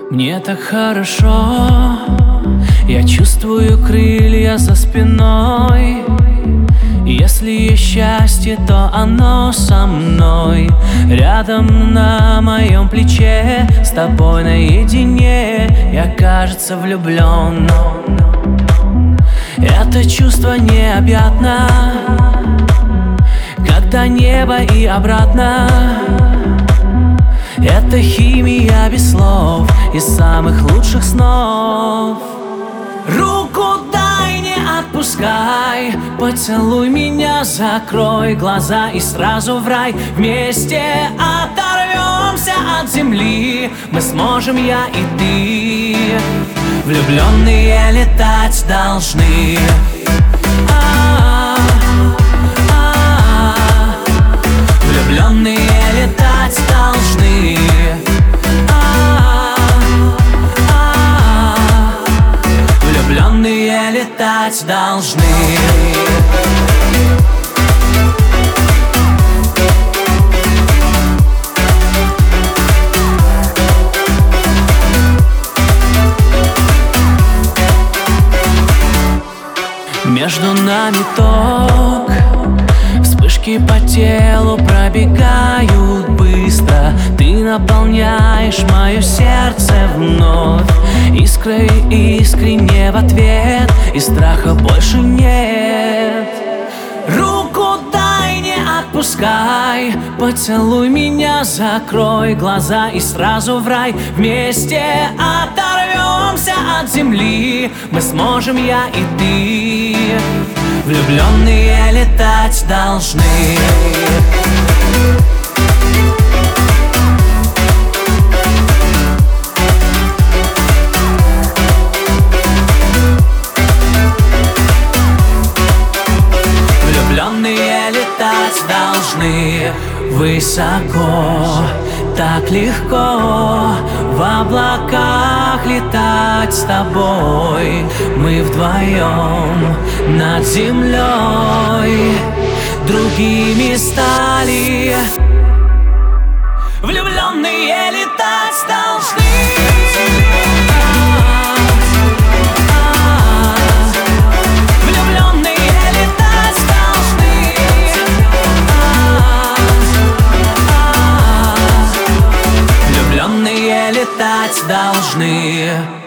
Мне так хорошо, я чувствую крылья за спиной. Если есть счастье, то оно со мной, рядом на моем плече, с тобой наедине. Я, кажется, влюблен. Это чувство необъятно, когда небо и обратно. Это химия без слов, из самых лучших снов. Руку дай, не отпускай, поцелуй меня, закрой глаза и сразу в рай. Вместе оторвемся от земли, мы сможем, я и ты. Влюбленные летать должны. Влюбленные летать должны. Влюбленные летать должны. Между нами ток, вспышки по телу пробегают быстро. Ты наполняешь мое сердце вновь искрой искренне в ответ, и страха больше нет. Руку дай, не отпускай, поцелуй меня, закрой глаза и сразу в рай. Вместе оторвемся от земли, мы сможем, я и ты. Влюбленные летать должны. Влюбленные летать должны. Высоко, так легко в облаках летать с тобой. Мы вдвоем над землей другими стали. Влюбленные летать должны. Летать должны.